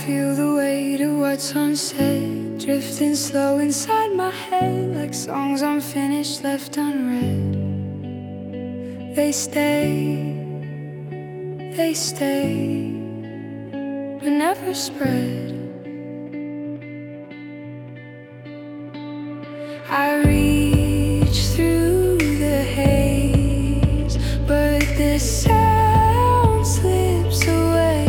feel the weight of what's unsaid, drifting slow inside my head, like songs unfinished left unread. They stay, but never spread. I reach through the haze, but the sound slips away.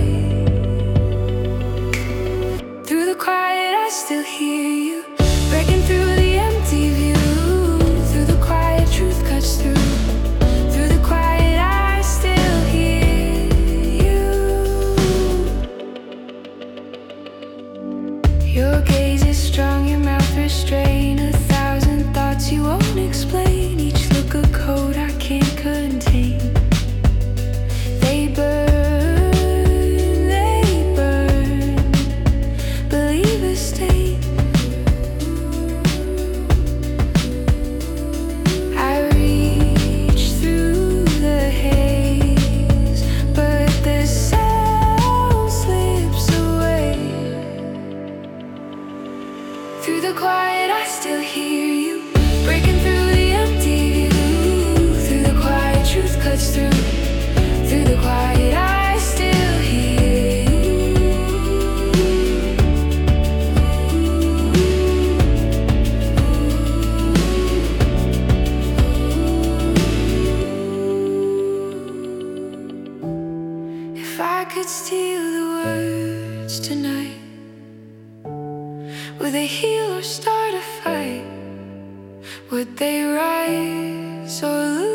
Through the quiet I still hear you, breaking through the empty view. Through the quiet truth cuts through. Through the quiet I still hear you. Your gaze is strong, your mouth restrained, a thousand thoughts you won't explain, each look a code I can't contain. They burn, believe a stain. I reach through the haze, but the sound slips away. Through the quiet I still hear you, breaking through the empty view. Through the quiet truth cuts through. Through the quiet I still hear you. If I could steal the words tonight, would they heal or start a fight? Would they rise or lose?